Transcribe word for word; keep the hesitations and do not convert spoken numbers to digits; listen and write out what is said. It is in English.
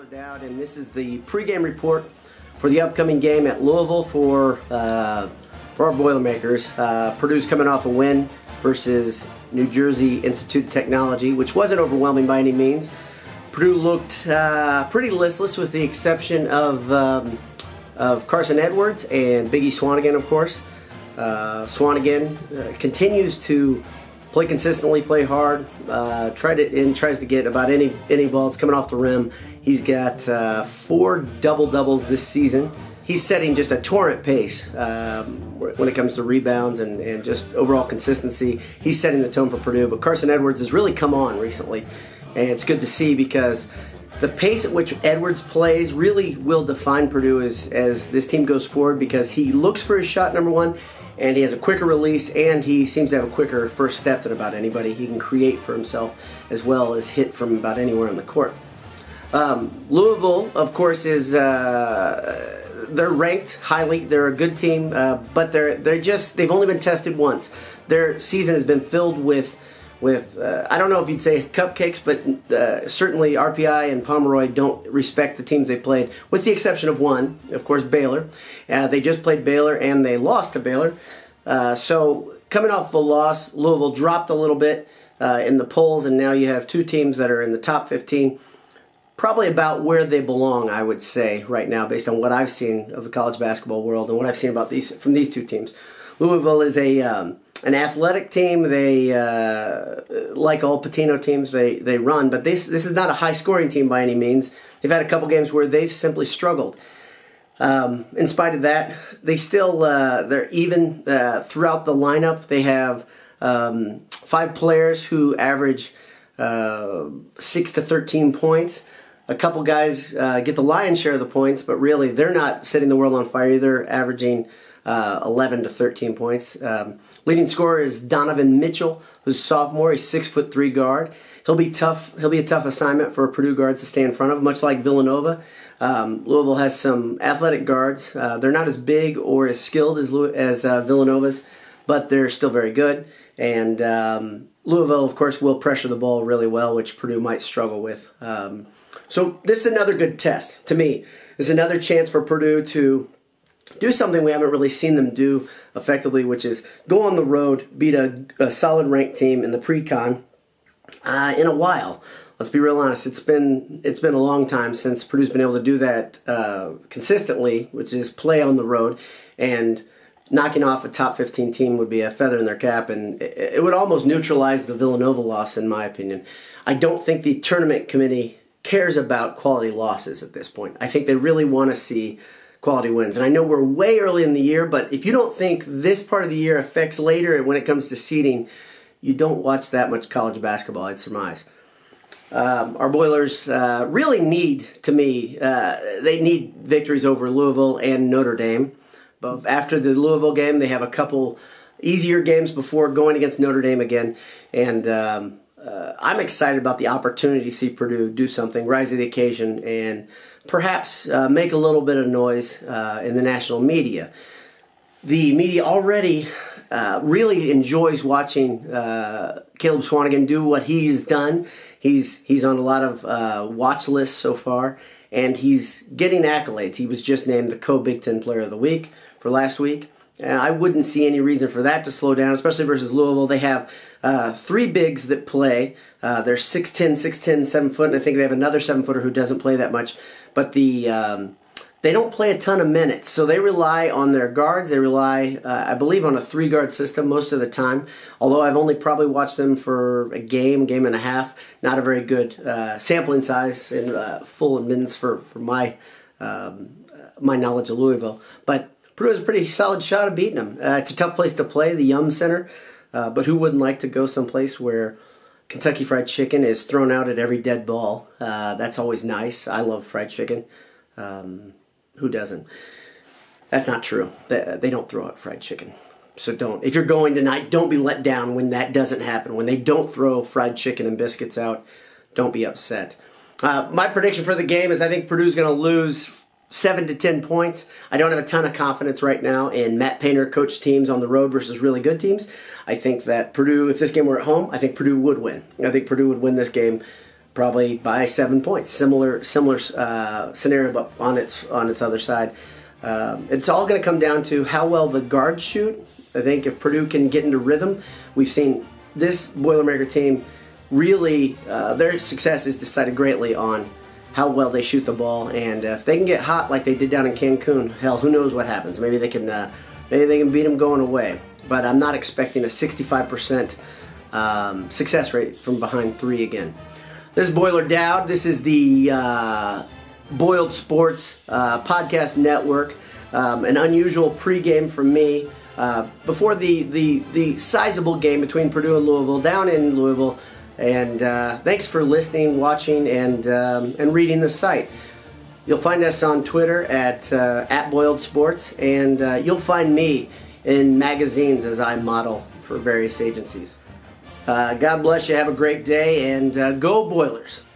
Dowd, and this is the pregame report for the upcoming game at Louisville for uh, for our Boilermakers. Uh, Purdue's coming off a win versus New Jersey Institute of Technology, which wasn't overwhelming by any means. Purdue looked uh, pretty listless, with the exception of um, of Carson Edwards and Biggie Swanigan, of course. Uh, Swanigan uh, continues to play consistently, play hard, uh, try to and tries to get about any any ball that's coming off the rim. He's got uh, four double doubles this season. He's setting just a torrent pace um, when it comes to rebounds and, and just overall consistency. He's setting the tone for Purdue. But Carson Edwards has really come on recently, and it's good to see, because the pace at which Edwards plays really will define Purdue as as this team goes forward, because he looks for his shot, number one, and he has a quicker release, and he seems to have a quicker first step than about anybody. He can create for himself as well as hit from about anywhere on the court. Um, Louisville, of course, is uh, they're ranked highly. They're a good team, uh, but they're they're just they've only been tested once. Their season has been filled with with uh, I don't know if you'd say cupcakes, but uh, certainly R P I and Pomeroy don't respect the teams they played, with the exception of one, of course, Baylor. Uh, they just played Baylor and they lost to Baylor. Uh, so coming off the loss, Louisville dropped a little bit uh, in the polls, and now you have two teams that are in the top fifteen. Probably about where they belong, I would say, right now, based on what I've seen of the college basketball world and what I've seen about these from these two teams. Louisville is a um, an athletic team. They, uh, like all Pitino teams, they they run, but this this is not a high scoring team by any means. They've had a couple games where they've simply struggled. Um, in spite of that, they still uh, they're even uh, throughout the lineup. They have um, five players who average uh, six to thirteen points. A couple guys uh, get the lion's share of the points, but really they're not setting the world on fire either, averaging uh, eleven to thirteen points. Um, leading scorer is Donovan Mitchell, who's a sophomore. He's six foot three guard. He'll be tough. He'll be a tough assignment for Purdue guards to stay in front of, much like Villanova. Um, Louisville has some athletic guards. Uh, they're not as big or as skilled as as uh, Villanova's, but they're still very good. And um, Louisville, of course, will pressure the ball really well, which Purdue might struggle with. Um, So this is another good test to me. This is another chance for Purdue to do something we haven't really seen them do effectively, which is go on the road, beat a, a solid ranked team in the pre-con uh, in a while. Let's be real honest. It's been it's been a long time since Purdue's been able to do that uh, consistently, which is play on the road, and knocking off a top fifteen team would be a feather in their cap, and it, it would almost neutralize the Villanova loss, in my opinion. I don't think the tournament committee cares about quality losses at this point. I think they really want to see quality wins. And I know we're way early in the year, but if you don't think this part of the year affects later when it comes to seeding, you don't watch that much college basketball, I'd surmise. Um, our Boilers uh, really need, to me, uh, they need victories over Louisville and Notre Dame. But after the Louisville game, they have a couple easier games before going against Notre Dame again. And um, Uh, I'm excited about the opportunity to see Purdue do something, rise to the occasion, and perhaps uh, make a little bit of noise uh, in the national media. The media already uh, really enjoys watching uh, Caleb Swanigan do what he's done. He's he's on a lot of uh, watch lists so far, and he's getting accolades. He was just named the co-Big Ten Player of the Week for last week. And I wouldn't see any reason for that to slow down, especially versus Louisville. They have uh, three bigs that play. Uh, they're six ten, six ten, seven foot, and I think they have another seven-footer who doesn't play that much. But the um, they don't play a ton of minutes, so they rely on their guards. They rely, uh, I believe, on a three-guard system most of the time, although I've only probably watched them for a game, game and a half. Not a very good uh, sampling size and uh, full admittance for, for my, um, my knowledge of Louisville. But Purdue has a pretty solid shot of beating them. Uh, it's a tough place to play, the Yum Center, uh, but who wouldn't like to go someplace where Kentucky Fried Chicken is thrown out at every dead ball? Uh, that's always nice. I love fried chicken. Um, who doesn't? That's not true. They, they don't throw out fried chicken. So don't. If you're going tonight, don't be let down when that doesn't happen. When they don't throw fried chicken and biscuits out, don't be upset. Uh, my prediction for the game is I think Purdue's going to lose Seven to ten points. I don't have a ton of confidence right now in Matt Painter coach teams on the road versus really good teams. I think that Purdue, if this game were at home, I think Purdue would win. I think Purdue would win this game probably by seven points. Similar similar uh, scenario, but on its on its other side. Um, it's all going to come down to how well the guards shoot. I think if Purdue can get into rhythm, we've seen this Boilermaker team really, uh, their success is decided greatly on how well they shoot the ball. And uh, if they can get hot like they did down in Cancun, hell, who knows what happens? Maybe they can, uh, maybe they can beat them going away. But I'm not expecting a sixty-five percent um, success rate from behind three again. This is Boiler Dowd. This is the uh, Boiled Sports uh, Podcast Network. Um, an unusual pregame from me uh, before the, the, the sizable game between Purdue and Louisville down in Louisville. And uh, thanks for listening, watching, and um, and reading the site. You'll find us on Twitter at uh, at Boiled Sports, and uh, you'll find me in magazines as I model for various agencies. Uh, God bless you. Have a great day, and uh, go Boilers.